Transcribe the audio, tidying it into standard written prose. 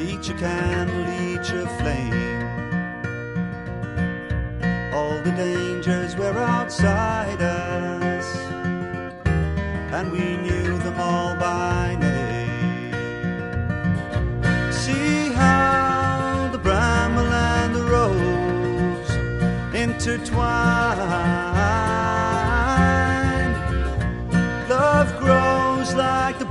each a candle, each a flame. All the dangers were outside us, and we knew them all by name. See how the bramble and the rose intertwine. Love grows like the